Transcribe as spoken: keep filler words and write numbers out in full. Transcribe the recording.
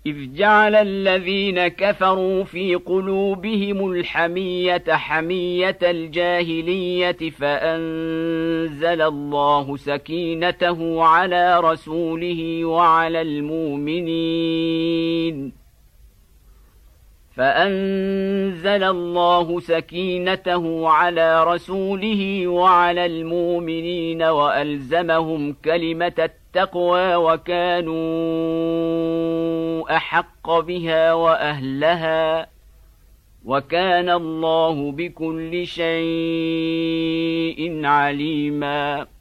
إذ جعل الذين كفروا في قلوبهم الحمية حمية الجاهلية فأنزل الله سكينته على رسوله وعلى المؤمنين فأنزل الله سكينته على رسوله وعلى المؤمنين وألزمهم كلمة التقوى وكانوا أحق بها وأهلها وكان الله بكل شيء عليما.